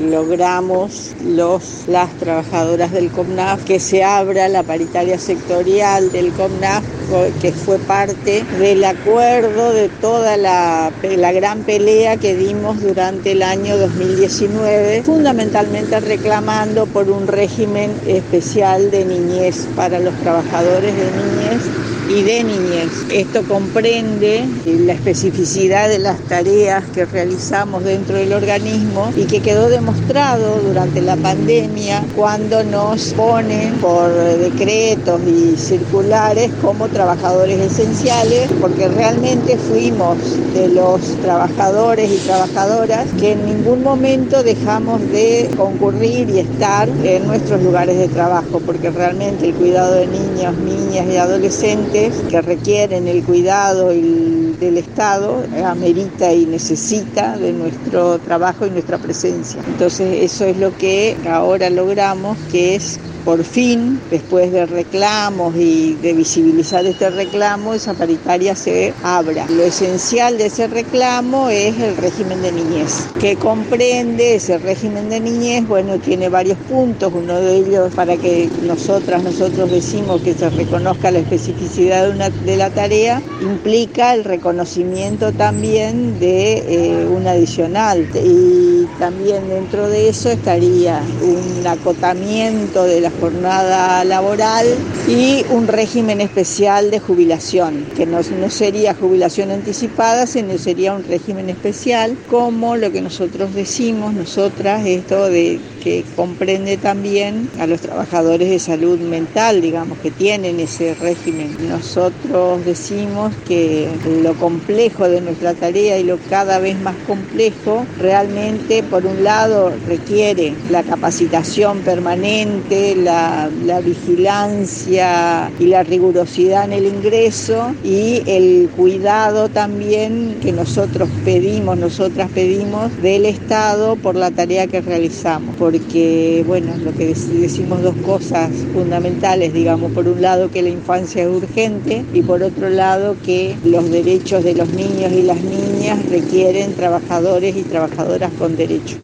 logramos las trabajadoras del COMNAF que se abra la paritaria sectorial del COMNAF, que fue parte del acuerdo de toda la gran pelea que dimos durante el año 2019, fundamentalmente reclamando por un régimen especial de niñez para los trabajadores de niñez y de niñez. Esto comprende la especificidad de las tareas que realizamos dentro del organismo y que quedó demostrado durante la pandemia cuando nos ponen por decretos y circulares como trabajadores esenciales, porque realmente fuimos de los trabajadores y trabajadoras que en ningún momento dejamos de concurrir y estar en nuestros lugares de trabajo, porque realmente el cuidado de niños, niñas y adolescentes que requieren el cuidado del Estado amerita y necesita de nuestro trabajo y nuestra presencia. Entonces eso es lo que ahora logramos, que es por fin, después de reclamos y de visibilizar este reclamo, esa paritaria se abra. Lo esencial de ese reclamo es el régimen de niñez. ¿Qué comprende ese régimen de niñez? Bueno, tiene varios puntos. Uno de ellos, para que nosotros decimos que se reconozca la especificidad de la tarea, implica el reconocimiento también de un adicional. Y también dentro de eso estaría un acotamiento de la jornada laboral y un régimen especial de jubilación, que no sería jubilación anticipada, sino sería un régimen especial, como lo que nosotros decimos, nosotras, esto de que comprende también a los trabajadores de salud mental, digamos, que tienen ese régimen. Nosotros decimos que lo complejo de nuestra tarea y lo cada vez más complejo, realmente, por un lado, requiere la capacitación permanente, la vigilancia y la rigurosidad en el ingreso y el cuidado también que nosotras pedimos del Estado por la tarea que realizamos, porque bueno, lo que decimos dos cosas fundamentales, digamos, por un lado que la infancia es urgente y por otro lado que los derechos de los niños y las niñas requieren trabajadores y trabajadoras con derechos.